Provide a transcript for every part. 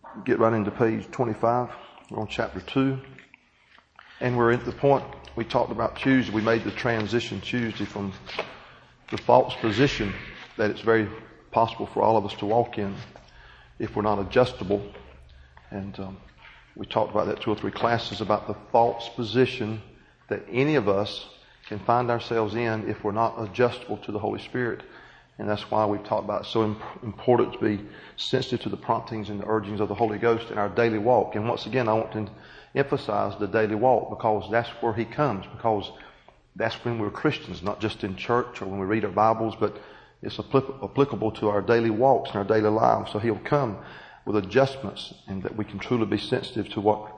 get right into page 25. We're on chapter 2. And we're at the point we talked about Tuesday. We made the transition Tuesday from the false position that it's very possible for all of us to walk in if we're not adjustable. And we talked about that 2 or 3 classes about the false position that any of us can find ourselves in if we're not adjustable to the Holy Spirit. And that's why we've talked about it's so important to be sensitive to the promptings and the urgings of the Holy Ghost in our daily walk. And once again, I want to emphasize the daily walk because that's where He comes, because that's when we're Christians, not just in church or when we read our Bibles, but it's applicable to our daily walks and our daily lives. So He'll come with adjustments and that we can truly be sensitive to what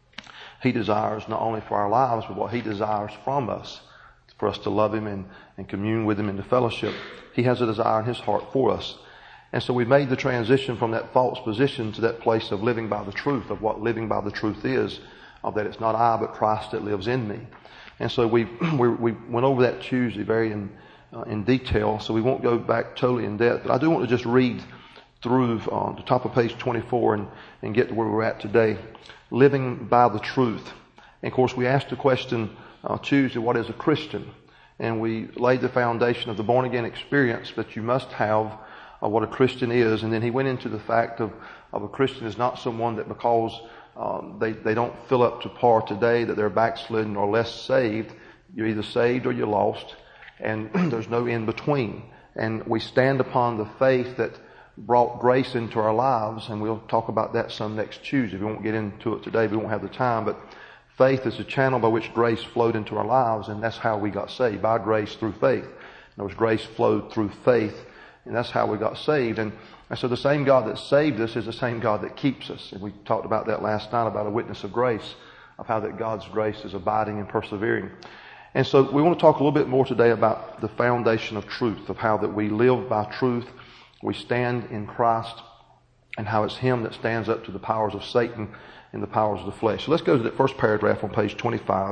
He desires, not only for our lives, but what He desires from us, for us to love Him and commune with Him in the fellowship. He has a desire in His heart for us. And so we made the transition from that false position to that place of living by the truth, of what living by the truth is, of that it's not I, but Christ that lives in me. And so we went over that Tuesday very in detail, so we won't go back totally in depth. But I do want to just read through the top of page 24 and get to where we're at today. Living by the truth. And of course, we asked the question Tuesday, what is a Christian? And we laid the foundation of the born-again experience that you must have of what a Christian is. And then he went into the fact of a Christian is not someone that because they don't fill up to par today, that they're backslidden or less saved. You're either saved or you're lost. And there's no in between. And we stand upon the faith that brought grace into our lives. And we'll talk about that some next Tuesday. We won't get into it today. We won't have the time. But faith is the channel by which grace flowed into our lives, and that's how we got saved, by grace through faith. In other words, grace flowed through faith, and that's how we got saved. And so the same God that saved us is the same God that keeps us. And we talked about that last night, about a witness of grace, of how that God's grace is abiding and persevering. And so we want to talk a little bit more today about the foundation of truth, of how that we live by truth, we stand in Christ, and how it's Him that stands up to the powers of Satan and the powers of the flesh. So let's go to that first paragraph on page 25.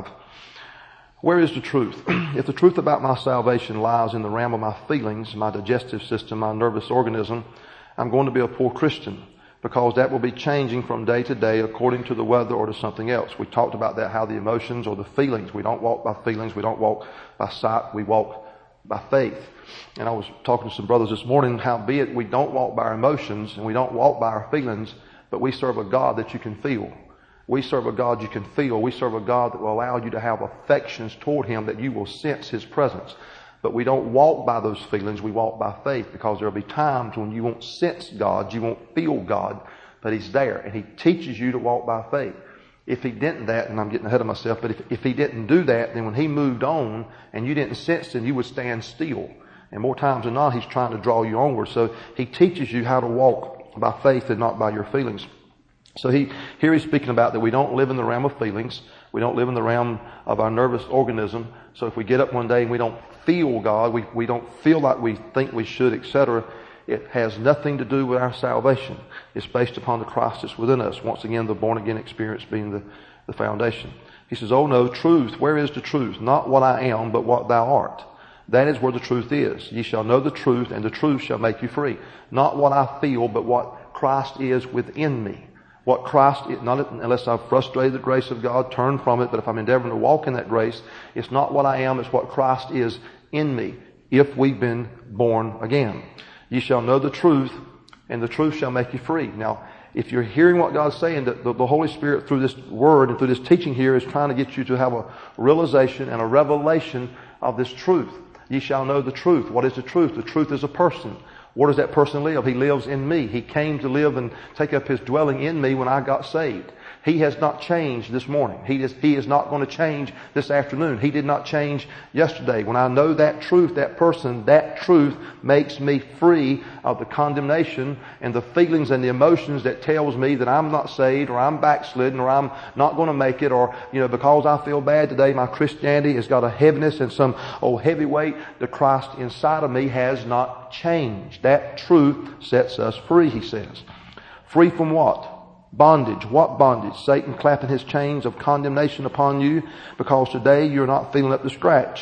Where is the truth? If the truth about my salvation lies in the realm of my feelings, my digestive system, my nervous organism, I'm going to be a poor Christian, because that will be changing from day to day according to the weather or to something else. We talked about that, how the emotions or the feelings, we don't walk by feelings, we don't walk by sight, we walk by faith. And I was talking to some brothers this morning, howbeit we don't walk by our emotions and we don't walk by our feelings, but we serve a God that you can feel. We serve a God you can feel. We serve a God that will allow you to have affections toward Him, that you will sense His presence. But we don't walk by those feelings. We walk by faith, because there will be times when you won't sense God, you won't feel God, but He's there. And He teaches you to walk by faith. If He didn't that, and I'm getting ahead of myself, but if He didn't do that, then when He moved on and you didn't sense Him, you would stand still. And more times than not, He's trying to draw you onward. So He teaches you how to walk by faith and not by your feelings. So here he's speaking about that we don't live in the realm of feelings. We don't live in the realm of our nervous organism. So if we get up one day and we don't feel God, we don't feel like we think we should, etc., it has nothing to do with our salvation. It's based upon the Christ that's within us. Once again, the born-again experience being the foundation. He says, oh no, truth, where is the truth? Not what I am, but what thou art. That is where the truth is. Ye shall know the truth, and the truth shall make you free. Not what I feel, but what Christ is within me. What Christ is, not unless I've frustrated the grace of God, turned from it, but if I'm endeavoring to walk in that grace, it's not what I am, it's what Christ is in me, if we've been born again. Ye shall know the truth, and the truth shall make you free. Now, if you're hearing what God's saying, the Holy Spirit through this word and through this teaching here is trying to get you to have a realization and a revelation of this truth. Ye shall know the truth. What is the truth? The truth is a person. Where does that person live? He lives in me. He came to live and take up His dwelling in me when I got saved. He has not changed this morning. He is not going to change this afternoon. He did not change yesterday. When I know that truth, that person, that truth makes me free of the condemnation and the feelings and the emotions that tells me that I'm not saved, or I'm backslidden, or I'm not going to make it, or, because I feel bad today, my Christianity has got a heaviness and some heavy weight. The Christ inside of me has not changed. That truth sets us free, he says. Free from what? Bondage. What bondage? Satan clapping his chains of condemnation upon you because today you're not feeling up to scratch.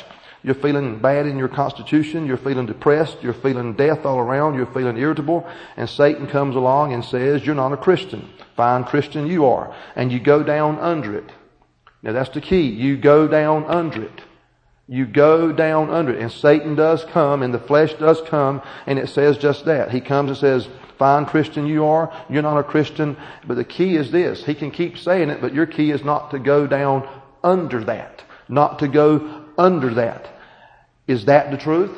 You're feeling bad in your constitution. You're feeling depressed. You're feeling death all around. You're feeling irritable. And Satan comes along and says, you're not a Christian. Fine Christian you are. And you go down under it. Now that's the key. You go down under it. You go down under it. And Satan does come, and the flesh does come, and it says just that. He comes and says, fine Christian you are. You're not a Christian. But the key is this. He can keep saying it, but your key is not to go down under that. Not to go under that. Is that the truth?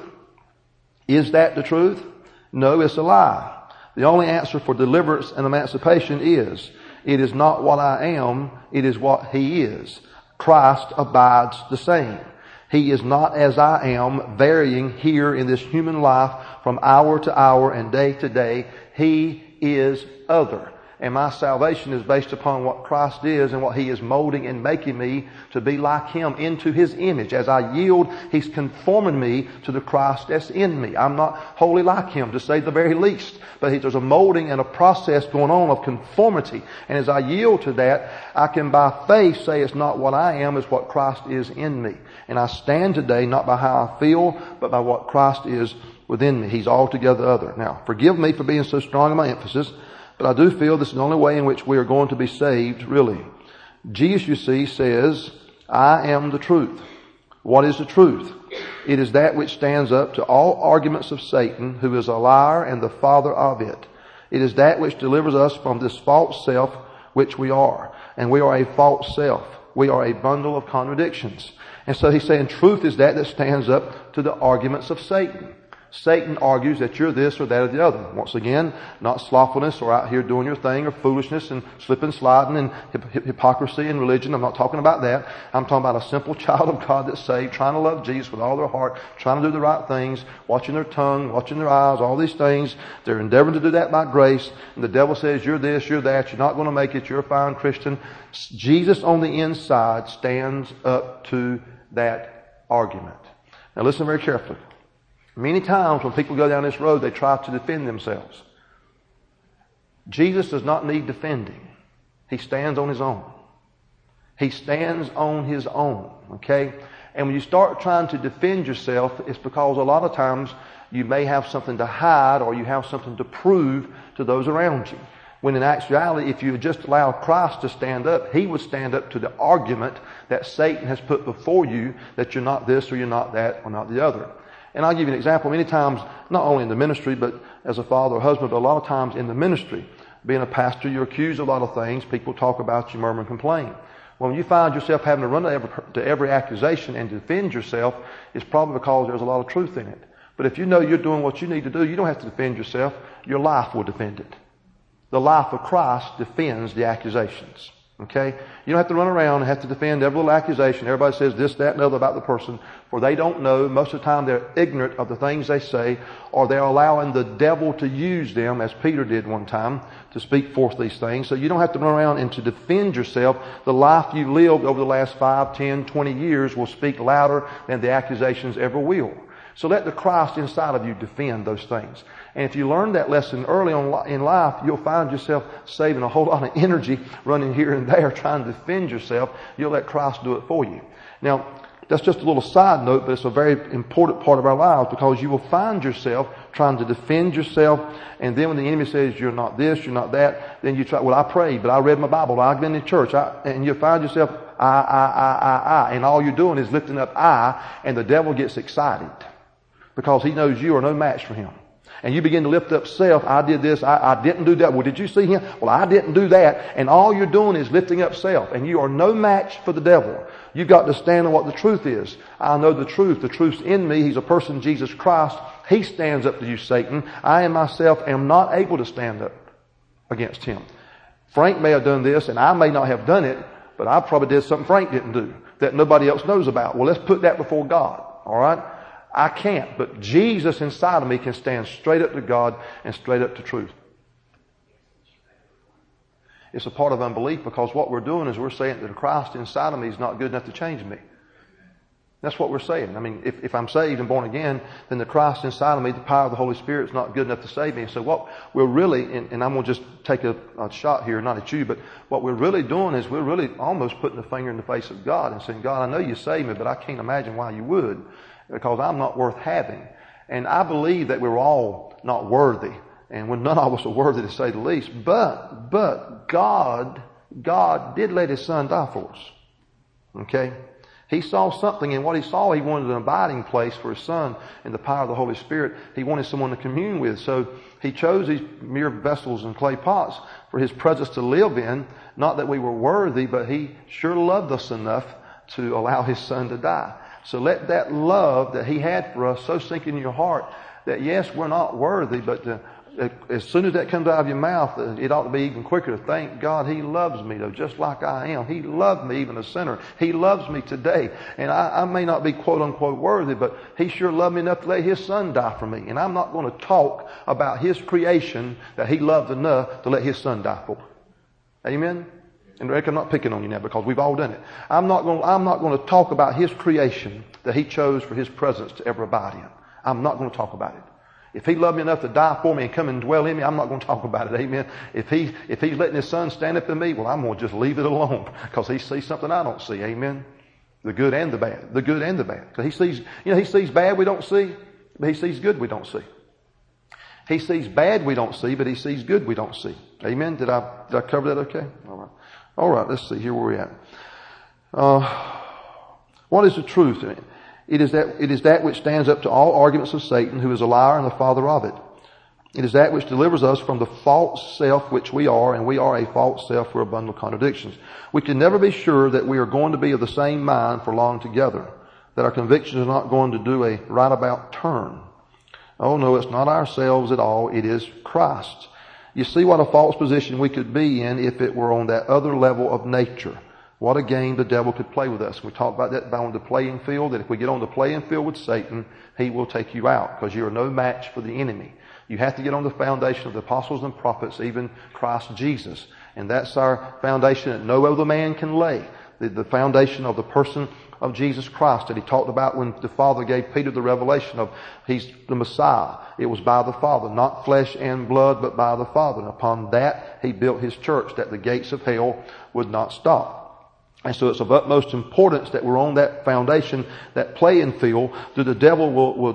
Is that the truth? No, it's a lie. The only answer for deliverance and emancipation is, it is not what I am, it is what He is. Christ abides the same. He is not as I am, varying here in this human life from hour to hour and day to day. He is other. And my salvation is based upon what Christ is and what He is molding and making me to be like Him, into His image. As I yield, He's conforming me to the Christ that's in me. I'm not wholly like Him, to say the very least. But there's a molding and a process going on of conformity. And as I yield to that, I can by faith say it's not what I am, it's what Christ is in me. And I stand today not by how I feel, but by what Christ is within me. He's altogether other. Now, forgive me for being so strong in my emphasis, but I do feel this is the only way in which we are going to be saved, really. Jesus, you see, says, I am the truth. What is the truth? It is that which stands up to all arguments of Satan, who is a liar and the father of it. It is that which delivers us from this false self which we are. And we are a false self. We are a bundle of contradictions. And so he's saying truth is that stands up to the arguments of Satan. Satan argues that you're this or that or the other. Once again, not slothfulness or out here doing your thing, or foolishness and slipping, sliding, and hypocrisy in religion. I'm not talking about that. I'm talking about a simple child of God that's saved, trying to love Jesus with all their heart, trying to do the right things, watching their tongue, watching their eyes, all these things. They're endeavoring to do that by grace. And the devil says, you're this, you're that, you're not going to make it, you're a fine Christian. Jesus on the inside stands up to that argument. Now listen very carefully. Many times when people go down this road, they try to defend themselves. Jesus does not need defending. He stands on His own. He stands on His own. Okay? And when you start trying to defend yourself, it's because a lot of times you may have something to hide, or you have something to prove to those around you. When in actuality, if you would just allow Christ to stand up, He would stand up to the argument that Satan has put before you, that you're not this or you're not that or not the other. And I'll give you an example. Many times, not only in the ministry, but as a father or husband, but a lot of times in the ministry, being a pastor, you're accused of a lot of things. People talk about you, murmur and complain. Well, when you find yourself having to run to every accusation and defend yourself, it's probably because there's a lot of truth in it. But if you know you're doing what you need to do, you don't have to defend yourself. Your life will defend it. The life of Christ defends the accusations. Okay? You don't have to run around and have to defend every little accusation. Everybody says this, that, and the other about the person, for they don't know. Most of the time they're ignorant of the things they say, or they're allowing the devil to use them, as Peter did one time, to speak forth these things. So you don't have to run around and to defend yourself. The life you lived over the last 5, 10, 20 years will speak louder than the accusations ever will. So let the Christ inside of you defend those things. And if you learn that lesson early on in life, you'll find yourself saving a whole lot of energy running here and there trying to defend yourself. You'll let Christ do it for you. Now, that's just a little side note, but it's a very important part of our lives, because you will find yourself trying to defend yourself. And then when the enemy says, you're not this, you're not that, then you try, well, I prayed, but I read my Bible, I've been in church. And you find yourself, I. And all you're doing is lifting up I, and the devil gets excited because he knows you are no match for him. And you begin to lift up self. I did this. I didn't do that. Well, did you see him? Well, I didn't do that. And all you're doing is lifting up self. And you are no match for the devil. You've got to stand on what the truth is. I know the truth. The truth's in me. He's a person, Jesus Christ. He stands up to you, Satan. I and myself am not able to stand up against him. Frank may have done this, and I may not have done it, but I probably did something Frank didn't do that nobody else knows about. Well, let's put that before God. All right? I can't, but Jesus inside of me can stand straight up to God and straight up to truth. It's a part of unbelief, because what we're doing is we're saying that the Christ inside of me is not good enough to change me. That's what we're saying. I mean, if I'm saved and born again, then the Christ inside of me, the power of the Holy Spirit, is not good enough to save me. So what we're really, and I'm going to just take a shot here, not at you, but what we're really doing is we're really almost putting a finger in the face of God and saying, God, I know you saved me, but I can't imagine why you would. because I'm not worth having. And I believe that we're all not worthy. And when none of us are worthy, to say the least. But God did let His Son die for us. Okay? He saw something, and what He saw, He wanted an abiding place for His Son in the power of the Holy Spirit. He wanted someone to commune with. So He chose these mere vessels and clay pots for His presence to live in. Not that we were worthy, but He sure loved us enough to allow His Son to die. So let that love that He had for us so sink in your heart that yes, we're not worthy, but as soon as that comes out of your mouth, it ought to be even quicker to thank God He loves me, though, just like I am. He loved me, even a sinner. He loves me today. And I may not be quote unquote worthy, but He sure loved me enough to let His Son die for me. And I'm not going to talk about His creation that He loved enough to let His Son die for. Amen? And Rick, I'm not picking on you now because we've all done it. I'm not going to talk about His creation that He chose for His presence to ever abide in. I'm not going to talk about it. If He loved me enough to die for me and come and dwell in me, I'm not going to talk about it. Amen. If He's letting His Son stand up in me, well, I'm going to just leave it alone because He sees something I don't see. Amen. The good and the bad. The good and the bad. Because He sees bad we don't see, but He sees good we don't see. He sees bad we don't see, but He sees good we don't see. Amen. Did I cover that okay? All right. Let's see here where we're at. What is the truth? It is that which stands up to all arguments of Satan, who is a liar and the father of it. It is that which delivers us from the false self which we are, and we are a false self for a bundle of contradictions. We can never be sure that we are going to be of the same mind for long together, that our convictions are not going to do a right about turn. Oh no, it's not ourselves at all, it is Christ. You see what a false position we could be in if it were on that other level of nature. What a game the devil could play with us. We talked about that on the playing field, that if we get on the playing field with Satan, he will take you out because you are no match for the enemy. You have to get on the foundation of the apostles and prophets, even Christ Jesus. And that's our foundation that no other man can lay. The foundation of the person of Jesus Christ that He talked about when the Father gave Peter the revelation of He's the Messiah. It was by the Father, not flesh and blood, but by the Father. And upon that He built His church, that the gates of hell would not stop. And so it's of utmost importance that we're on that foundation, that playing field, that the devil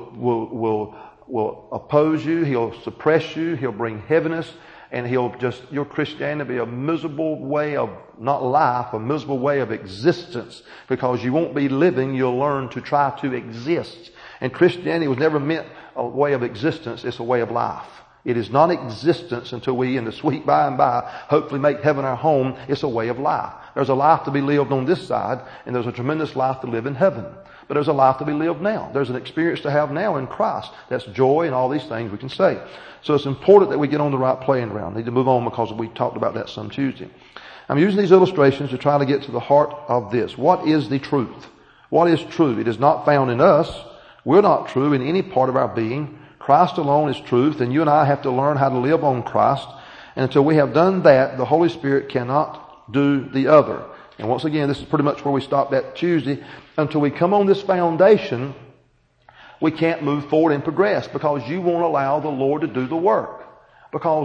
will oppose you, he'll suppress you, he'll bring heaviness, and your Christianity be a miserable way of, not life, a miserable way of existence, because you won't be living, you'll learn to try to exist. And Christianity was never meant a way of existence, it's a way of life. It is not existence until we, in the sweet by and by, hopefully make heaven our home. It's a way of life. There's a life to be lived on this side, and there's a tremendous life to live in heaven. But there's a life to be lived now. There's an experience to have now in Christ. That's joy and all these things we can say. So it's important that we get on the right playing ground. I need to move on because we talked about that some Tuesday. I'm using these illustrations to try to get to the heart of this. What is the truth? What is true? It is not found in us. We're not true in any part of our being. Christ alone is truth, and you and I have to learn how to live on Christ. And until we have done that, the Holy Spirit cannot do the other. And once again, this is pretty much where we stopped at Tuesday. Until we come on this foundation, we can't move forward and progress because you won't allow the Lord to do the work. Because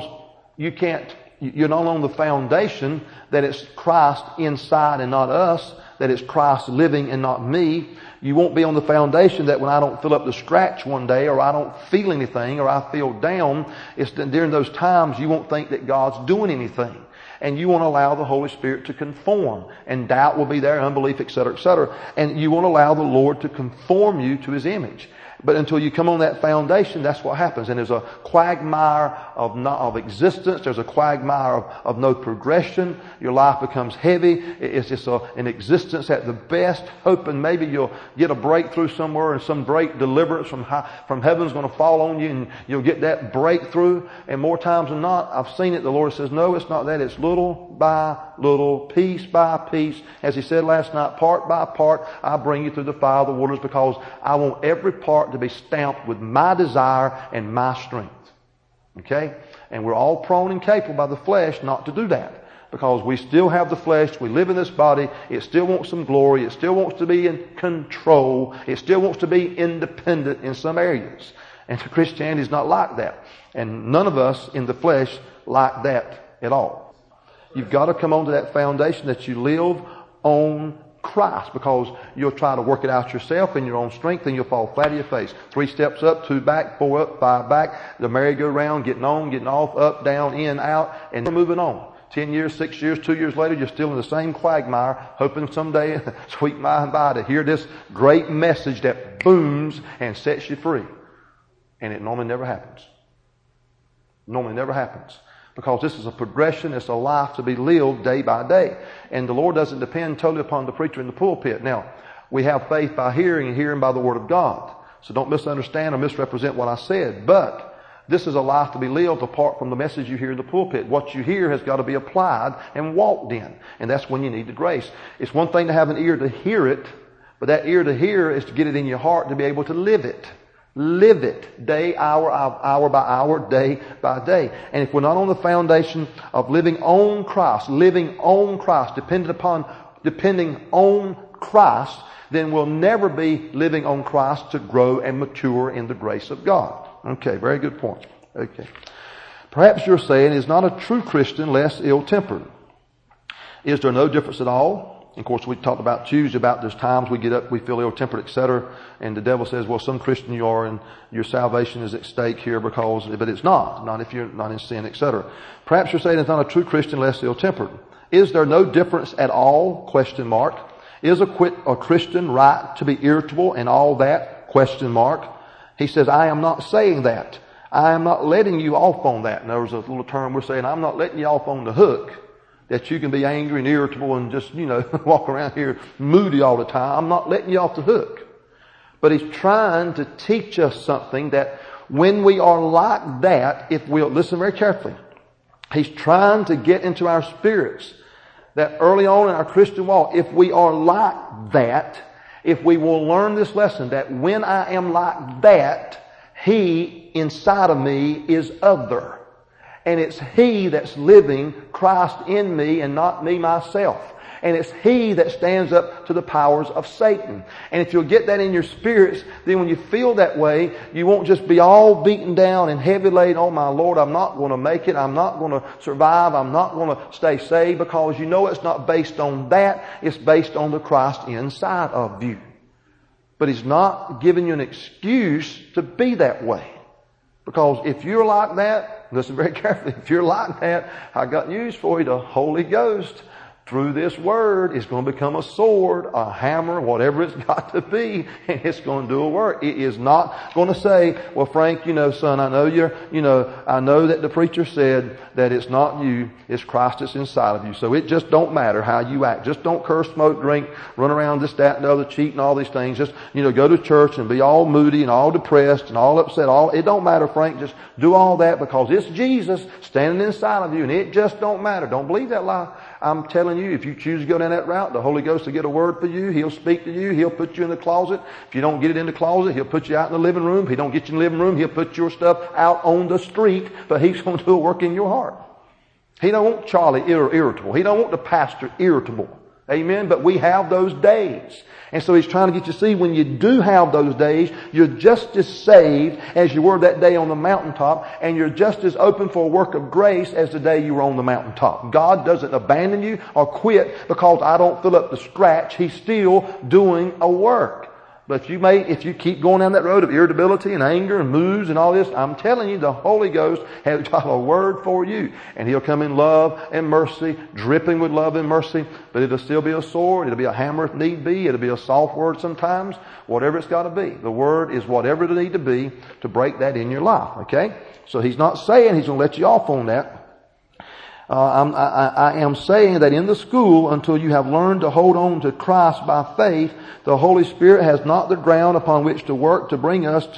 you're not on the foundation that it's Christ inside and not us, that it's Christ living and not me. You won't be on the foundation that when I don't fill up the scratch one day, or I don't feel anything, or I feel down, it's during those times you won't think that God's doing anything. And you won't allow the Holy Spirit to conform. And doubt will be there, unbelief, etc., etc. And you won't allow the Lord to conform you to His image. But until you come on that foundation, that's what happens. And there's a quagmire of existence. There's a quagmire of no progression. Your life becomes heavy. It's just an existence at the best, hoping maybe you'll get a breakthrough somewhere and some great deliverance from heaven's going to fall on you and you'll get that breakthrough. And more times than not, I've seen it. The Lord says, no, it's not that. It's little by little, piece by piece. As He said last night, part by part, I bring you through the fire of the waters because I want every part to be stamped with my desire and my strength. Okay? And we're all prone and capable by the flesh not to do that. Because we still have the flesh, we live in this body, it still wants some glory, it still wants to be in control, it still wants to be independent in some areas. And Christianity is not like that. And none of us in the flesh like that at all. You've got to come onto that foundation that you live on Christ, because you'll try to work it out yourself in your own strength and you'll fall flat on your face. 3 steps up, 2 back, 4 up, 5 back, the merry-go-round, getting on, getting off, up, down, in, out, and we're moving on. 10 years, 6 years, 2 years later, you're still in the same quagmire, hoping someday, sweet by and by, to hear this great message that booms and sets you free. And it normally never happens. Normally never happens. Because this is a progression, it's a life to be lived day by day. And the Lord doesn't depend totally upon the preacher in the pulpit. Now, we have faith by hearing and hearing by the Word of God. So don't misunderstand or misrepresent what I said. But this is a life to be lived apart from the message you hear in the pulpit. What you hear has got to be applied and walked in. And that's when you need the grace. It's one thing to have an ear to hear it, but that ear to hear is to get it in your heart to be able to live it. Live it day, hour by hour, day by day. And if we're not on the foundation of living on Christ, depending on Christ, then we'll never be living on Christ to grow and mature in the grace of God. Okay, very good point. Okay. Perhaps you're saying, is not a true Christian less ill-tempered? Is there no difference at all? Of course, we talked about Tuesday about there's times we get up, we feel ill-tempered, etc. And the devil says, well, some Christian you are and your salvation is at stake here but it's not if you're not in sin, etc. Perhaps you're saying it's not a true Christian less ill-tempered. Is there no difference at all? ? Is a Christian right to be irritable and all that? ? He says, I am not saying that. I am not letting you off on that. And there's a little term we're saying, I'm not letting you off on the hook. That you can be angry and irritable and just, walk around here moody all the time. I'm not letting you off the hook. But he's trying to teach us something that when we are like that, if we'll listen very carefully, he's trying to get into our spirits that early on in our Christian walk, if we are like that, if we will learn this lesson that when I am like that, he inside of me is other. And it's he that's living Christ in me and not me myself. And it's he that stands up to the powers of Satan. And if you'll get that in your spirits, then when you feel that way, you won't just be all beaten down and heavy laden, oh my Lord, I'm not going to make it, I'm not going to survive, I'm not going to stay saved, because you know it's not based on that, it's based on the Christ inside of you. But he's not giving you an excuse to be that way. Because if you're like that, listen very carefully, if you're like that, I got news for you. The Holy Ghost, through this word, is going to become a sword, a hammer, whatever it's got to be, and it's going to do a work. It is not going to say, well, Frank, son, I know that the preacher said that it's not you, it's Christ that's inside of you. So it just don't matter how you act. Just don't curse, smoke, drink, run around this, that, and the other, cheat and all these things. Just, go to church and be all moody and all depressed and all upset. It don't matter, Frank. Just do all that because it's Jesus standing inside of you, and it just don't matter. Don't believe that lie. I'm telling you, if you choose to go down that route, the Holy Ghost will get a word for you. He'll speak to you. He'll put you in the closet. If you don't get it in the closet, he'll put you out in the living room. If he don't get you in the living room, he'll put your stuff out on the street. But he's going to do a work in your heart. He don't want Charlie irritable. He don't want the pastor irritable. Amen? But we have those days. And so he's trying to get you to see when you do have those days, you're just as saved as you were that day on the mountaintop, and you're just as open for a work of grace as the day you were on the mountaintop. God doesn't abandon you or quit because I don't fill up the scratch. He's still doing a work. But if you keep going down that road of irritability and anger and moods and all this, I'm telling you, the Holy Ghost has got a word for you. And he'll come in love and mercy, dripping with love and mercy. But it'll still be a sword. It'll be a hammer if need be. It'll be a soft word sometimes. Whatever it's got to be. The word is whatever it need to be to break that in your life. Okay? So he's not saying he's going to let you off on that. I am saying that in the school, until you have learned to hold on to Christ by faith, the Holy Spirit has not the ground upon which to work to bring us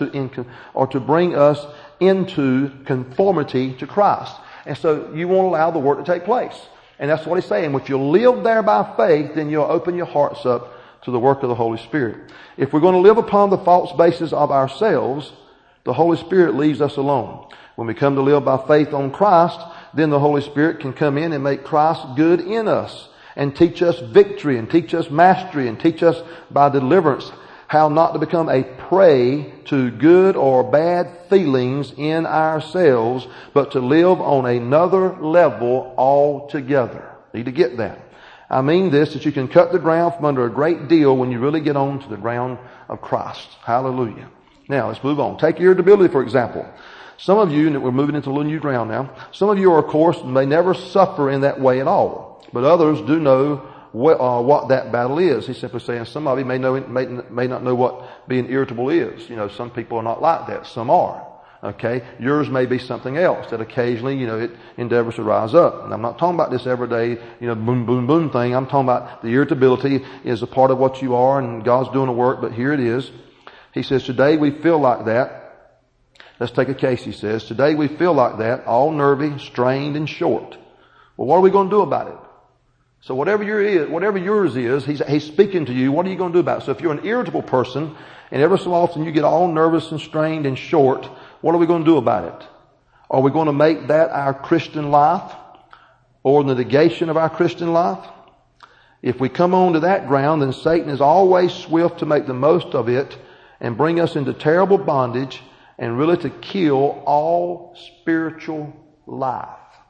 into conformity to Christ. And so you won't allow the work to take place. And that's what he's saying. If you live there by faith, then you'll open your hearts up to the work of the Holy Spirit. If we're going to live upon the false basis of ourselves, the Holy Spirit leaves us alone. When we come to live by faith on Christ, then the Holy Spirit can come in and make Christ good in us and teach us victory and teach us mastery and teach us by deliverance how not to become a prey to good or bad feelings in ourselves, but to live on another level altogether. Need to get that. I mean this, that you can cut the ground from under a great deal when you really get on to the ground of Christ. Hallelujah. Now, let's move on. Take irritability, for example. Some of you, and we're moving into a little new ground now, some of you are, of course, may never suffer in that way at all. But others do know what that battle is. He's simply saying some of you may not know what being irritable is. Some people are not like that. Some are. Okay? Yours may be something else that occasionally, it endeavors to rise up. And I'm not talking about this everyday, boom, boom, boom thing. I'm talking about the irritability is a part of what you are, and God's doing the work, but here it is. He says, today we feel like that. Let's take a case, he says. Today we feel like that, all nervy, strained, and short. Well, what are we going to do about it? So whatever yours is, he's speaking to you. What are you going to do about it? So if you're an irritable person, and ever so often you get all nervous and strained and short, what are we going to do about it? Are we going to make that our Christian life, or the negation of our Christian life? If we come on to that ground, then Satan is always swift to make the most of it and bring us into terrible bondage, and really to kill all spiritual life.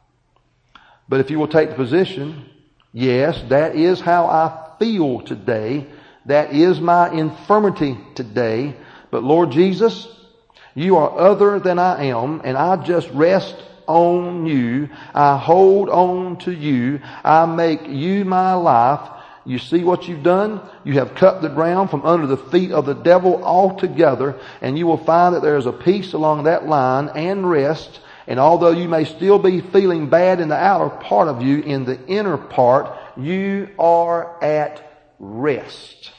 But if you will take the position, yes, that is how I feel today. That is my infirmity today. But Lord Jesus, you are other than I am, and I just rest on you. I hold on to you. I make you my life. You see what you've done? You have cut the ground from under the feet of the devil altogether, and you will find that there is a peace along that line and rest. And although you may still be feeling bad in the outer part of you, in the inner part, you are at rest.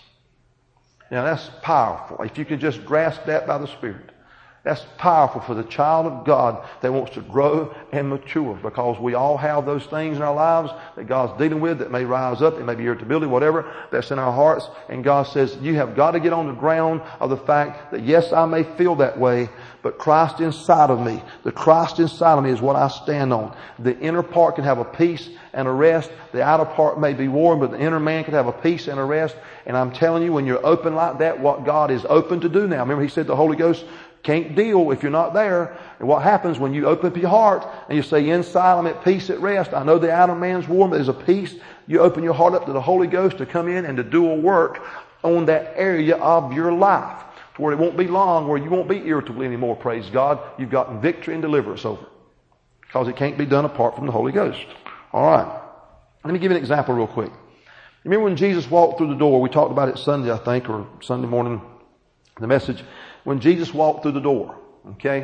Now that's powerful. If you can just grasp that by the Spirit. That's powerful for the child of God that wants to grow and mature, because we all have those things in our lives that God's dealing with that may rise up. It may be irritability, whatever, that's in our hearts. And God says, you have got to get on the ground of the fact that yes, I may feel that way, but Christ inside of me, the Christ inside of me is what I stand on. The inner part can have a peace and a rest. The outer part may be warm, but the inner man can have a peace and a rest. And I'm telling you, when you're open like that, what God is open to do now. Remember, He said the Holy Ghost can't deal if you're not there. And what happens when you open up your heart and you say, inside I'm at peace, at rest. I know the outer man's warm, but there's a peace. You open your heart up to the Holy Ghost to come in and to do a work on that area of your life, to where it won't be long, where you won't be irritable anymore, praise God. You've gotten victory and deliverance over it, because it can't be done apart from the Holy Ghost. All right. Let me give you an example real quick. Remember when Jesus walked through the door? We talked about it Sunday, I think, or Sunday morning, the message. When Jesus walked through the door, okay?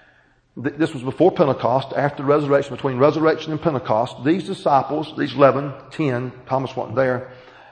This was before Pentecost, after the resurrection, between resurrection and Pentecost. These disciples, these 10, Thomas wasn't there,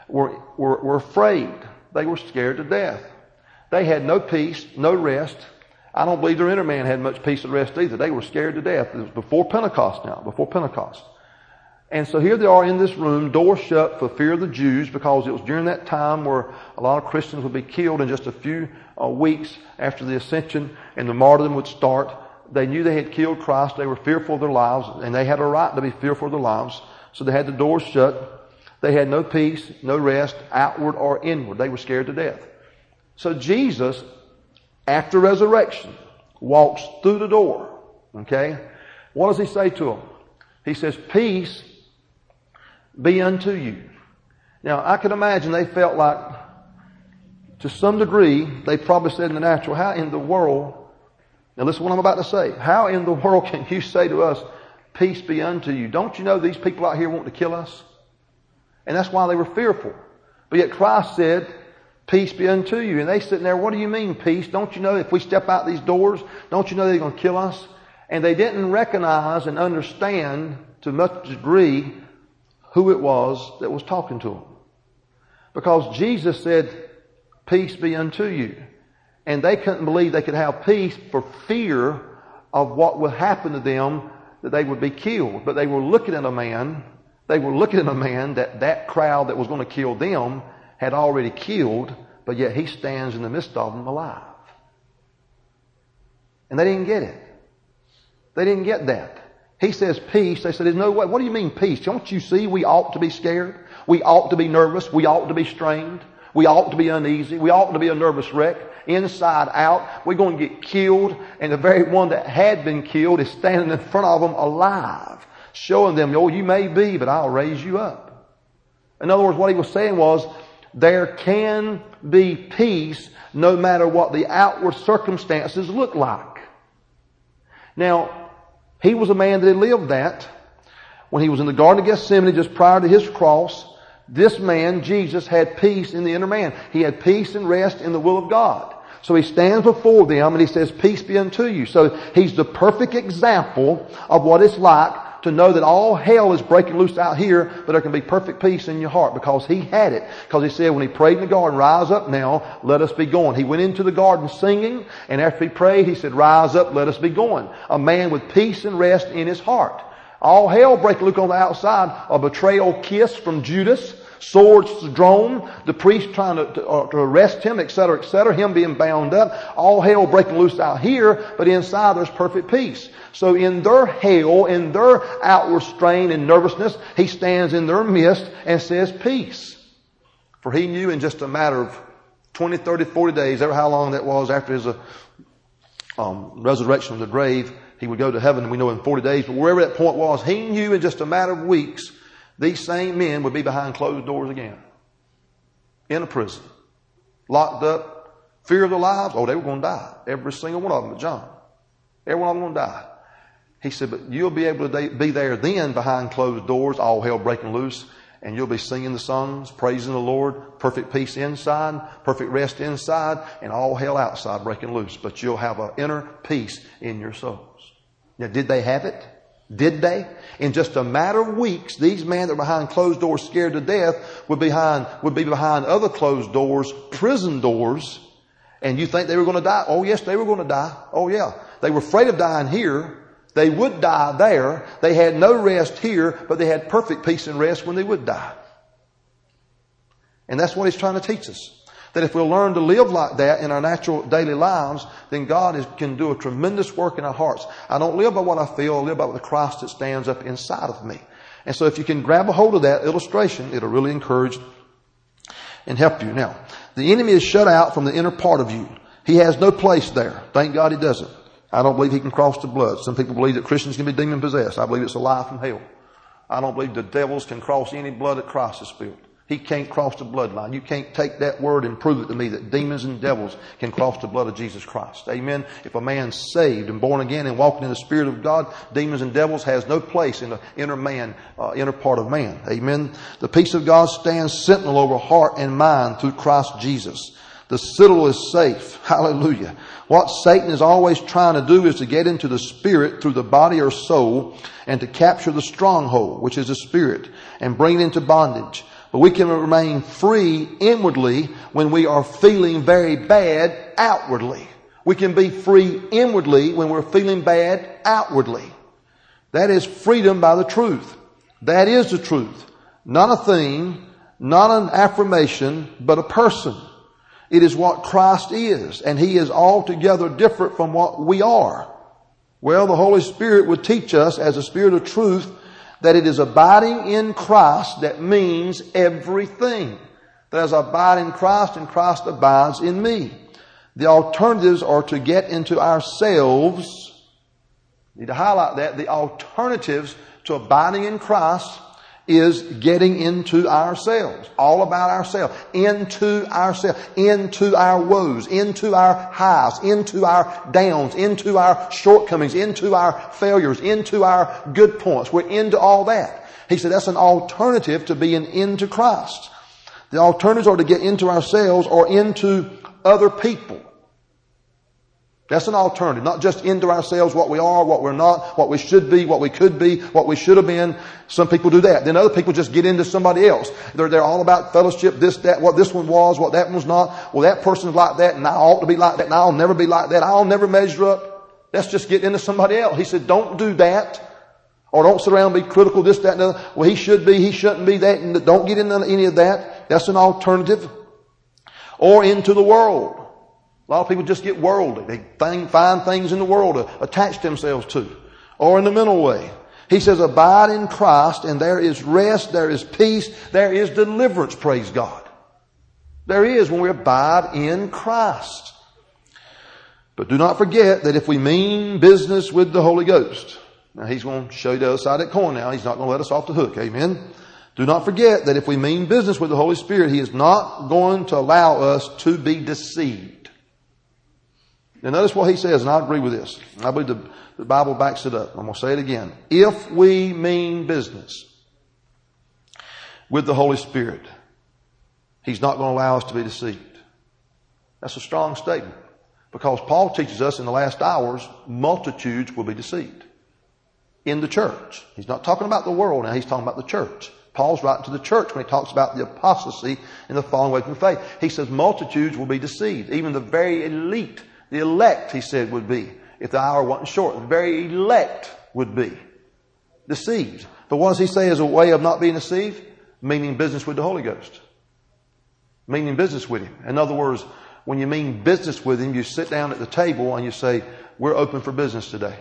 were afraid. They were scared to death. They had no peace, no rest. I don't believe their inner man had much peace and rest either. They were scared to death. It was before Pentecost now, before Pentecost. And so here they are in this room, door shut for fear of the Jews, because it was during that time where a lot of Christians would be killed in just a few weeks after the ascension, and the martyrdom would start. They knew they had killed Christ. They were fearful of their lives, and they had a right to be fearful of their lives. So they had the doors shut. They had no peace, no rest, outward or inward. They were scared to death. So Jesus, after resurrection, walks through the door. Okay? What does He say to them? He says, peace be unto you. Now, I can imagine they felt like, to some degree, they probably said in the natural, how in the world, now listen to what I'm about to say, how in the world can you say to us, peace be unto you? Don't you know these people out here want to kill us? And that's why they were fearful. But yet Christ said, peace be unto you. And they sitting there, what do you mean peace? Don't you know if we step out these doors, don't you know they're going to kill us? And they didn't recognize and understand to much degree who it was that was talking to them. Because Jesus said, peace be unto you. And they couldn't believe they could have peace for fear of what would happen to them, that they would be killed. But they were looking at a man, that crowd that was going to kill them had already killed, but yet He stands in the midst of them alive. And they didn't get it. They didn't get that. He says peace. They said, there's no way. What do you mean peace? Don't you see we ought to be scared? We ought to be nervous. We ought to be strained. We ought to be uneasy. We ought to be a nervous wreck. Inside out. We're going to get killed. And the very one that had been killed is standing in front of them alive. Showing them, oh, you may be, but I'll raise you up. In other words, what he was saying was, there can be peace no matter what the outward circumstances look like. Now, he was a man that had lived that. When he was in the Garden of Gethsemane just prior to his cross, this man, Jesus, had peace in the inner man. He had peace and rest in the will of God. So he stands before them and he says, peace be unto you. So he's the perfect example of what it's like to know that all hell is breaking loose out here, but there can be perfect peace in your heart, because he had it. Because he said when he prayed in the garden, rise up now, let us be going. He went into the garden singing, and after he prayed, he said, rise up, let us be going. A man with peace and rest in his heart. All hell breaking loose on the outside. A betrayal kiss from Judas. Swords drawn, the priest trying to arrest him, etc., etc., him being bound up. All hell breaking loose out here, but inside there's perfect peace. So in their hell, in their outward strain and nervousness, he stands in their midst and says, peace. For he knew in just a matter of 20, 30, 40 days, ever how long that was after his resurrection from the grave, he would go to heaven, and we know in 40 days, but wherever that point was, he knew in just a matter of weeks, these same men would be behind closed doors again. In a prison. Locked up. Fear of their lives. Oh, they were going to die. Every single one of them but John. Every one of them going to die. He said, but you'll be able to be there then behind closed doors, all hell breaking loose, and you'll be singing the songs, praising the Lord, perfect peace inside, perfect rest inside, and all hell outside breaking loose. But you'll have an inner peace in your souls. Now, did they have it? Did they? In just a matter of weeks, these men that were behind closed doors scared to death would be behind other closed doors, prison doors. And you think they were going to die? Oh yes, they were going to die. Oh yeah. They were afraid of dying here. They would die there. They had no rest here, but they had perfect peace and rest when they would die. And that's what he's trying to teach us. That if we'll learn to live like that in our natural daily lives, then God can do a tremendous work in our hearts. I don't live by what I feel, I live by the Christ that stands up inside of me. And so if you can grab a hold of that illustration, it'll really encourage and help you. Now, the enemy is shut out from the inner part of you. He has no place there. Thank God he doesn't. I don't believe he can cross the blood. Some people believe that Christians can be demon possessed. I believe it's a lie from hell. I don't believe the devils can cross any blood that Christ has spilled. He can't cross the bloodline. You can't take that word and prove it to me that demons and devils can cross the blood of Jesus Christ. Amen. If a man's saved and born again and walking in the Spirit of God, demons and devils has no place in the inner man, inner part of man. Amen. The peace of God stands sentinel over heart and mind through Christ Jesus. The citadel is safe. Hallelujah. What Satan is always trying to do is to get into the spirit through the body or soul and to capture the stronghold, which is the spirit, and bring it into bondage. But we can remain free inwardly when we are feeling very bad outwardly. We can be free inwardly when we're feeling bad outwardly. That is freedom by the truth. That is the truth. Not a thing, not an affirmation, but a person. It is what Christ is, and He is altogether different from what we are. Well, the Holy Spirit would teach us as a Spirit of truth that it is abiding in Christ that means everything. That as I abide in Christ and Christ abides in me. The alternatives are to get into ourselves. Need to highlight that. The alternatives to abiding in Christ is getting into ourselves. All about ourselves. Into ourselves. Into our woes. Into our highs. Into our downs. Into our shortcomings. Into our failures. Into our good points. We're into all that. He said that's an alternative to being into Christ. The alternatives are to get into ourselves or into other people. That's an alternative. Not just into ourselves, what we are, what we're not, what we should be, what we could be, what we should have been. Some people do that. Then other people just get into somebody else. They're all about fellowship, this, that, what this one was, what that one was not. Well, that person's like that, and I ought to be like that, and I'll never be like that. I'll never measure up. That's just getting into somebody else. He said, don't do that. Or don't sit around and be critical, this, that, and the other. Well, he should be, he shouldn't be that. And don't get into any of that. That's an alternative. Or into the world. A lot of people just get worldly. They find things in the world to attach themselves to. Or in the mental way. He says, abide in Christ, and there is rest, there is peace, there is deliverance, praise God. There is when we abide in Christ. But do not forget that if we mean business with the Holy Ghost, now He's going to show you the other side of that coin now. He's not going to let us off the hook, amen? Do not forget that if we mean business with the Holy Spirit, He is not going to allow us to be deceived. Now notice what He says, and I agree with this. I believe the Bible backs it up. I'm going to say it again. If we mean business with the Holy Spirit, He's not going to allow us to be deceived. That's a strong statement. Because Paul teaches us in the last hours, multitudes will be deceived. In the church. He's not talking about the world now, he's talking about the church. Paul's writing to the church when he talks about the apostasy and the falling away from faith. He says multitudes will be deceived. Even the very elite, the elect, he said, would be. If the hour wasn't short, the very elect would be deceived. But what does he say as a way of not being deceived? Meaning business with the Holy Ghost. Meaning business with Him. In other words, when you mean business with Him, you sit down at the table and you say, we're open for business today.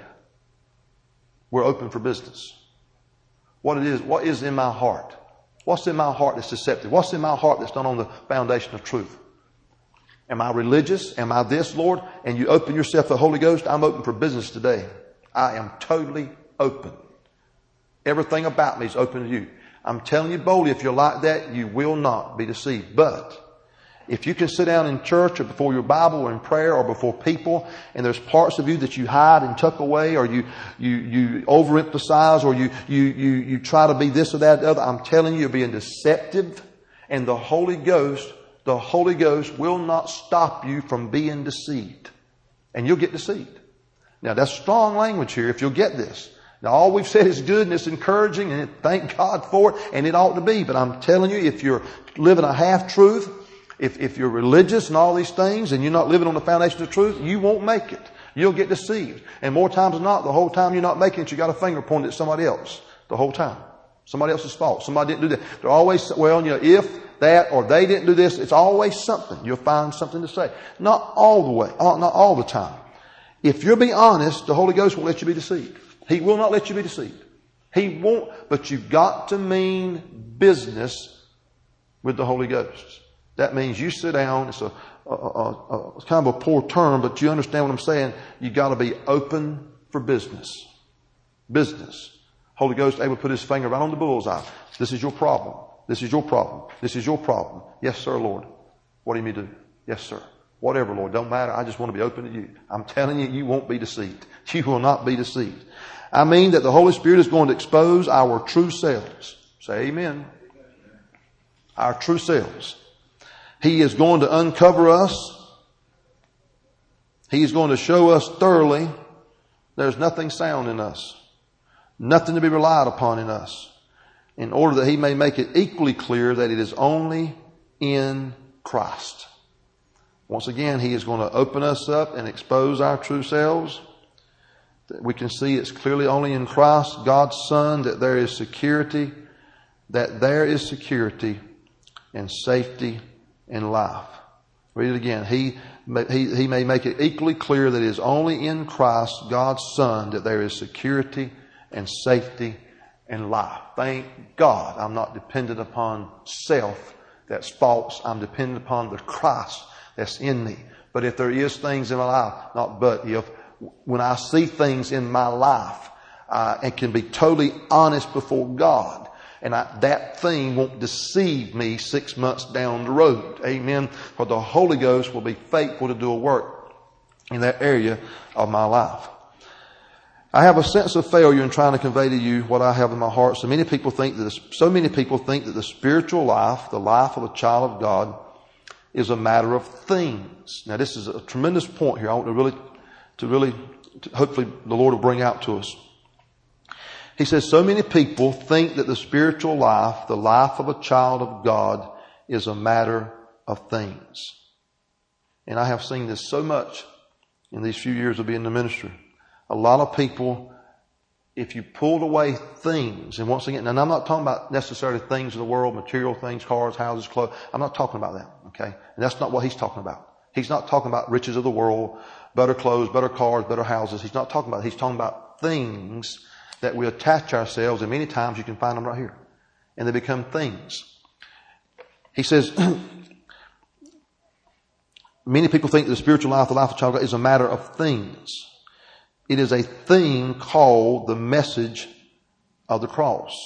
We're open for business. What is in my heart? What's in my heart that's deceptive? What's in my heart that's not on the foundation of truth? Am I religious? Am I this, Lord? And you open yourself to the Holy Ghost. I'm open for business today. I am totally open. Everything about me is open to you. I'm telling you boldly, if you're like that, you will not be deceived. But if you can sit down in church or before your Bible or in prayer or before people and there's parts of you that you hide and tuck away or you overemphasize or you try to be this or that or the other, I'm telling you, you're being deceptive, and the Holy Ghost will not stop you from being deceived. And you'll get deceived. Now that's strong language here if you'll get this. Now all we've said is good and it's encouraging and thank God for it, and it ought to be. But I'm telling you, if you're living a half-truth, if you're religious and all these things and you're not living on the foundation of truth, you won't make it. You'll get deceived. And more times than not, the whole time you're not making it, you got a finger pointed at somebody else. The whole time. Somebody else's fault. Somebody didn't do that. They're always, if that or they didn't do this, it's always something. You'll find something to say. Not all the way. Not all the time. If you'll be honest, the Holy Ghost won't let you be deceived. He will not let you be deceived. He won't, but you've got to mean business with the Holy Ghost. That means you sit down. It's it's kind of a poor term, but you understand what I'm saying. You got to be open for business. Business. Holy Ghost able to put His finger right on the bullseye. This is your problem. This is your problem. This is your problem. Yes, sir, Lord. What do you mean do? Yes, sir. Whatever, Lord. Don't matter. I just want to be open to you. I'm telling you, you won't be deceived. You will not be deceived. I mean that the Holy Spirit is going to expose our true selves. Say amen. Our true selves. He is going to uncover us. He is going to show us thoroughly there's nothing sound in us. Nothing to be relied upon in us. In order that He may make it equally clear that it is only in Christ. Once again, He is going to open us up and expose our true selves. We can see it's clearly only in Christ, God's Son, that there is security. That there is security and safety and life. Read it again. He may make it equally clear that it is only in Christ, God's Son, that there is security and safety and life. Thank God I'm not dependent upon self that's false. I'm dependent upon the Christ that's in me. But if there is things in my life, when I see things in my life, and can be totally honest before God, and that thing won't deceive me 6 months down the road. Amen. For the Holy Ghost will be faithful to do a work in that area of my life. I have a sense of failure in trying to convey to you what I have in my heart. So many people think that the spiritual life, the life of a child of God, is a matter of things. Now this is a tremendous point here. I want to hopefully the Lord will bring out to us. He says, so many people think that the spiritual life, the life of a child of God, is a matter of things. And I have seen this so much in these few years of being in the ministry. A lot of people, if you pulled away things, and once again, and I'm not talking about necessarily things of the world, material things, cars, houses, clothes. I'm not talking about that, okay? And that's not what he's talking about. He's not talking about riches of the world, better clothes, better cars, better houses. He's not talking about it. He's talking about things that we attach ourselves, and many times you can find them right here. And they become things. He says, many people think that the spiritual life, the life of a child of God, is a matter of things. It is a thing called the message of the cross.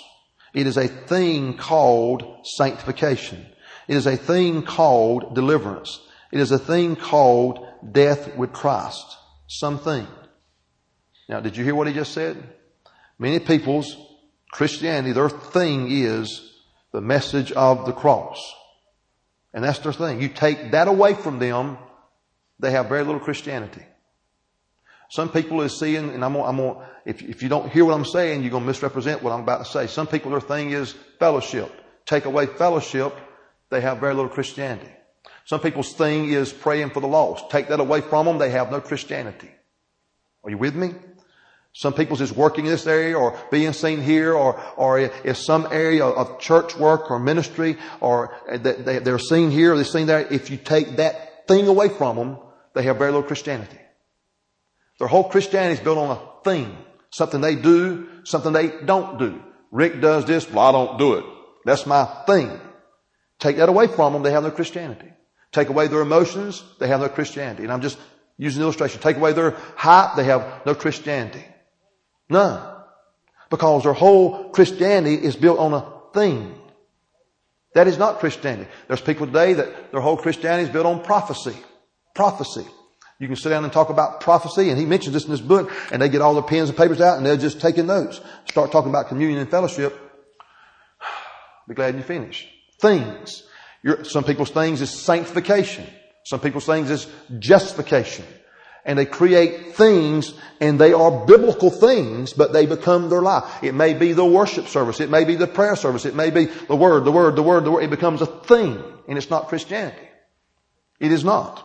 It is a thing called sanctification. It is a thing called deliverance. It is a thing called death with Christ. Something. Now, did you hear what he just said? Many people's Christianity, their thing is the message of the cross. And that's their thing. You take that away from them, they have very little Christianity. Some people is seeing, and if you don't hear what I'm saying, you're going to misrepresent what I'm about to say. Some people, their thing is fellowship. Take away fellowship, they have very little Christianity. Some people's thing is praying for the lost. Take that away from them, they have no Christianity. Are you with me? Some people's is working in this area or being seen here or if some area of church work or ministry or they're seen here or they're seen there. If you take that thing away from them, they have very little Christianity. Their whole Christianity is built on a thing. Something they do, something they don't do. Rick does this, well, I don't do it. That's my thing. Take that away from them, they have no Christianity. Take away their emotions, they have no Christianity. And I'm just using an illustration. Take away their height, they have no Christianity. None. Because their whole Christianity is built on a thing. That is not Christianity. There's people today that their whole Christianity is built on prophecy. Prophecy. You can sit down and talk about prophecy, and he mentions this in his book, and they get all their pens and papers out, and they're just taking notes. Start talking about communion and fellowship. Be glad you finish. Things. Some people's things is sanctification. Some people's things is justification. And they create things, and they are biblical things, but they become their life. It may be the worship service. It may be the prayer service. It may be the word. It becomes a thing, and it's not Christianity. It is not.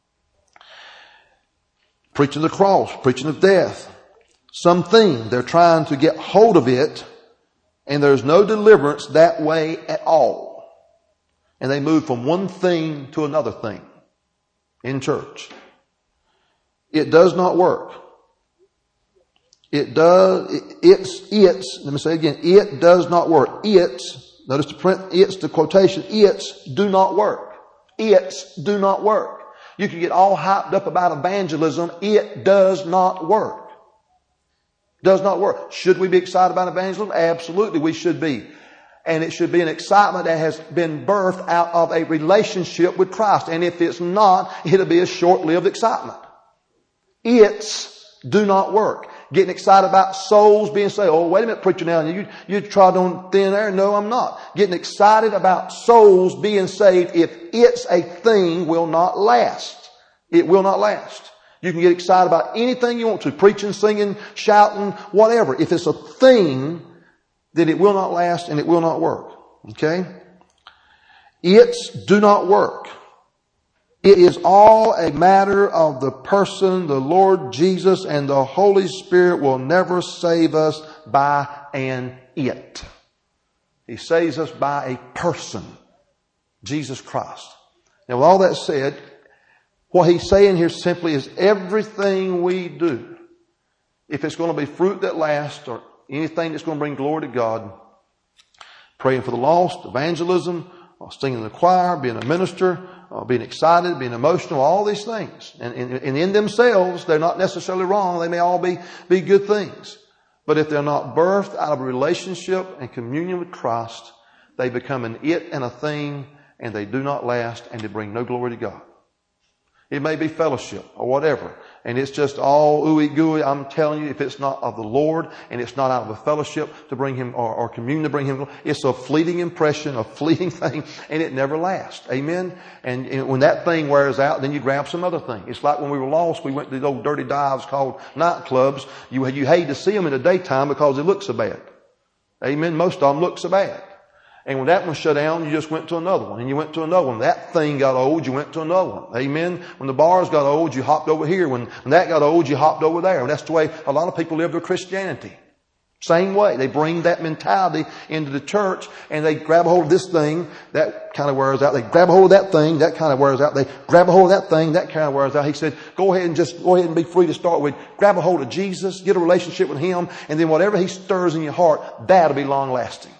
Preaching the cross, preaching of death. Something. They're trying to get hold of it, and there's no deliverance that way at all. And they move from one thing to another thing in church. It does not work. Let me say again, it does not work. Notice the print, the quotation, do not work. Do not work. You can get all hyped up about evangelism. It does not work. Does not work. Should we be excited about evangelism? Absolutely, we should be. And it should be an excitement that has been birthed out of a relationship with Christ. And if it's not, it'll be a short-lived excitement. Do not work. Getting excited about souls being saved. Oh, wait a minute, preacher, now you trod on thin air. No, I'm not. Getting excited about souls being saved, if it's a thing, will not last. It will not last. You can get excited about anything you want to. Preaching, singing, shouting, whatever. If it's a thing, then it will not last and it will not work. Okay? Do not work. It is all a matter of the person, the Lord Jesus, and the Holy Spirit will never save us by an it. He saves us by a person, Jesus Christ. Now, with all that said, what he's saying here simply is everything we do, if it's going to be fruit that lasts or anything that's going to bring glory to God, praying for the lost, evangelism, singing in the choir, being a minister, being excited, being emotional, all these things. And in themselves, they're not necessarily wrong. They may all be good things. But if they're not birthed out of a relationship and communion with Christ, they become an it and a thing, and they do not last, and they bring no glory to God. It may be fellowship or whatever. And it's just all ooey gooey. I'm telling you, if it's not of the Lord and it's not out of a fellowship to bring Him or communion to bring Him, it's a fleeting impression, a fleeting thing, and it never lasts. Amen? And when that thing wears out, then you grab some other thing. It's like when we were lost, we went to these old dirty dives called nightclubs. You hate to see them in the daytime because they look so bad. Amen? Most of them look so bad. And when that one shut down, you just went to another one. And you went to another one. That thing got old, you went to another one. Amen? When the bars got old, you hopped over here. When that got old, you hopped over there. And that's the way a lot of people live their Christianity. Same way. They bring that mentality into the church and they grab a hold of this thing, that kind of wears out. They grab a hold of that thing, that kind of wears out. They grab a hold of that thing, that kind of wears out. He said, go ahead and be free to start with. Grab a hold of Jesus, get a relationship with Him, and then whatever He stirs in your heart, that'll be long lasting.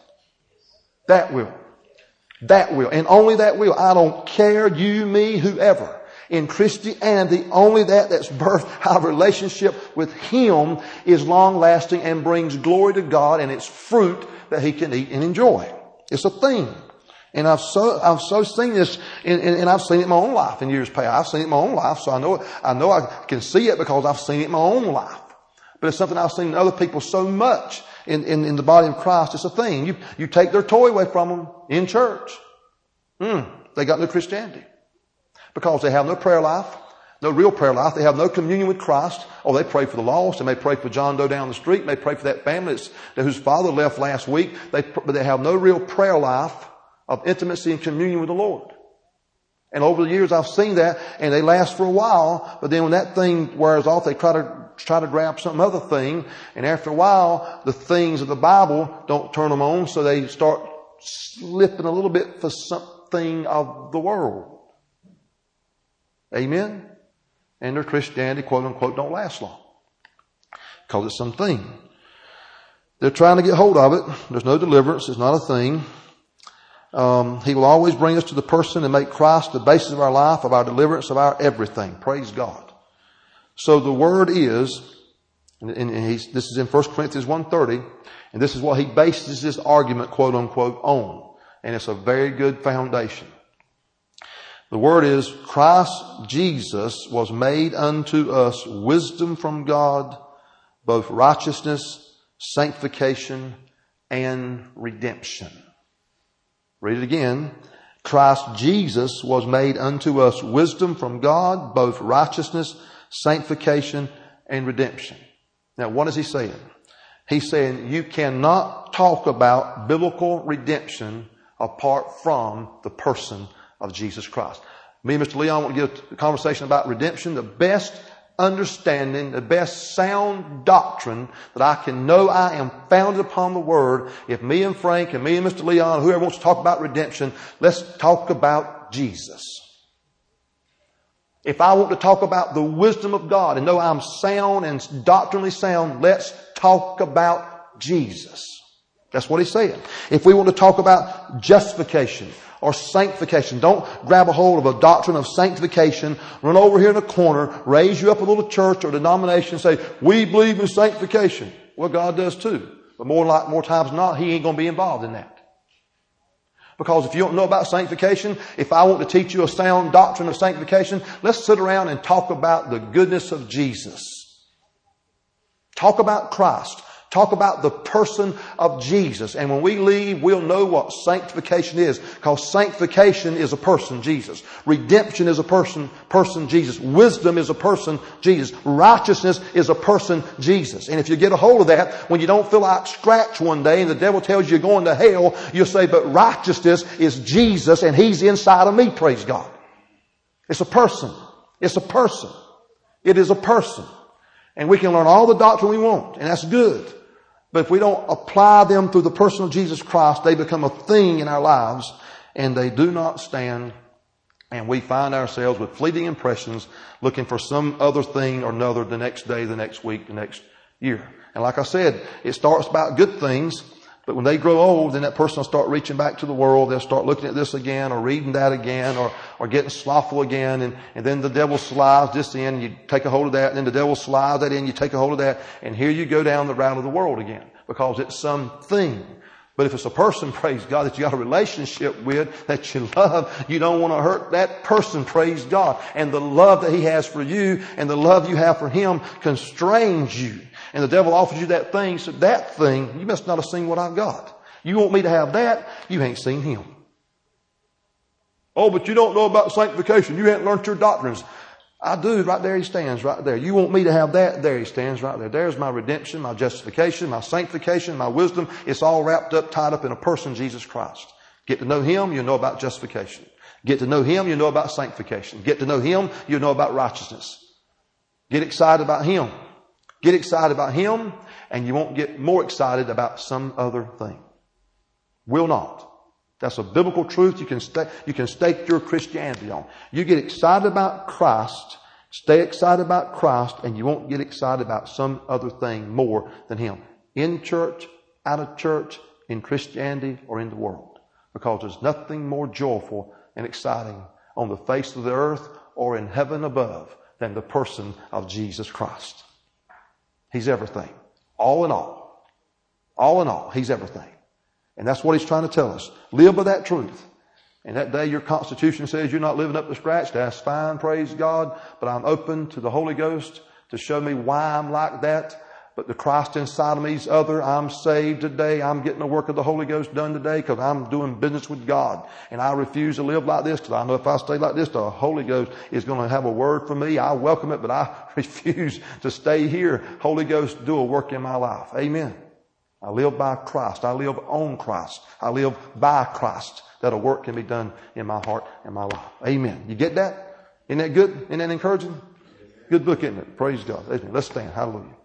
That will. And only that will. I don't care, you, me, whoever. In Christianity, only that's birthed our relationship with Him is long-lasting and brings glory to God, and it's fruit that He can eat and enjoy. It's a thing. And I've so seen this, and I've seen it in my own life in years past. I've seen it in my own life, so I know I can see it because I've seen it in my own life. But it's something I've seen in other people so much in the body of Christ. It's a thing. You take their toy away from them in church. They got no Christianity. Because they have no prayer life, no real prayer life. They have no communion with Christ. Oh, they pray for the lost. They may pray for John Doe down the street. They may pray for that family whose father left last week. But they have no real prayer life of intimacy and communion with the Lord. And over the years I've seen that, and they last for a while, but then when that thing wears off, they try to grab some other thing, and after a while, the things of the Bible don't turn them on, so they start slipping a little bit for something of the world. Amen? And their Christianity, quote unquote, don't last long. Because it's something. They're trying to get hold of it. There's no deliverance. It's not a thing. He will always bring us to the person and make Christ the basis of our life, of our deliverance, of our everything. Praise God. So the word is, this is in 1 Corinthians 1:30, and this is what he bases this argument, quote unquote, on. And it's a very good foundation. The word is, Christ Jesus was made unto us wisdom from God, both righteousness, sanctification, and redemption. Read it again. Christ Jesus was made unto us wisdom from God, both righteousness, sanctification, and redemption. Now, what is he saying? He's saying you cannot talk about biblical redemption apart from the person of Jesus Christ. Me and Mr. Leon want to get a conversation about redemption. The best understanding, the best sound doctrine that I can know I am founded upon the Word. If me and Frank and me and Mr. Leon, whoever wants to talk about redemption, let's talk about Jesus. If I want to talk about the wisdom of God and know I'm sound and doctrinally sound, let's talk about Jesus. That's what he's saying. If we want to talk about justification or sanctification, don't grab a hold of a doctrine of sanctification, run over here in a corner, raise you up a little church or denomination and say, we believe in sanctification. Well, God does too. But more times than not, He ain't going to be involved in that. Because if you don't know about sanctification, if I want to teach you a sound doctrine of sanctification, let's sit around and talk about the goodness of Jesus. Talk about Christ. Talk about the person of Jesus. And when we leave, we'll know what sanctification is. Because sanctification is a person, Jesus. Redemption is a person, Jesus. Wisdom is a person, Jesus. Righteousness is a person, Jesus. And if you get a hold of that, when you don't feel like scratch one day and the devil tells you you're going to hell, you'll say, but righteousness is Jesus and He's inside of me, praise God. It's a person. It's a person. It is a person. And we can learn all the doctrine we want, and that's good. But if we don't apply them through the person of Jesus Christ, they become a thing in our lives, and they do not stand, and we find ourselves with fleeting impressions looking for some other thing or another the next day, the next week, the next year. And like I said, it starts about good things, but when they grow old, then that person will start reaching back to the world. They'll start looking at this again or reading that again or getting slothful again. And then the devil slides this in and you take a hold of that. And then the devil slides that in, you take a hold of that. And here you go down the route of the world again because it's something. But if it's a person, praise God, that you got a relationship with, that you love, you don't want to hurt that person, praise God. And the love that He has for you and the love you have for Him constrains you. And the devil offers you that thing, so that thing, you must not have seen what I've got. You want me to have that, you ain't seen Him. Oh, but you don't know about sanctification. You haven't learned your doctrines. I do. Right there He stands, right there. You want me to have that? There He stands right there. There's my redemption, my justification, my sanctification, my wisdom. It's all wrapped up, tied up in a person, Jesus Christ. Get to know Him, you'll know about justification. Get to know Him, you'll know about sanctification. Get to know Him, you'll know about righteousness. Get excited about Him. Get excited about Him, and you won't get more excited about some other thing. Will not. That's a biblical truth you can stake your Christianity on. You get excited about Christ, stay excited about Christ, and you won't get excited about some other thing more than Him. In church, out of church, in Christianity, or in the world. Because there's nothing more joyful and exciting on the face of the earth or in heaven above than the person of Jesus Christ. He's everything. All in all. All in all, He's everything. And that's what He's trying to tell us. Live by that truth. And that day your constitution says you're not living up to scratch. That's fine, praise God. But I'm open to the Holy Ghost to show me why I'm like that. But the Christ inside of me is other. I'm saved today. I'm getting the work of the Holy Ghost done today because I'm doing business with God. And I refuse to live like this because I know if I stay like this, the Holy Ghost is going to have a word for me. I welcome it, but I refuse to stay here. Holy Ghost, do a work in my life. Amen. I live by Christ. I live on Christ. I live by Christ. That a work can be done in my heart and my life. Amen. You get that? Isn't that good? Isn't that encouraging? Good book, isn't it? Praise God. Let's stand. Hallelujah.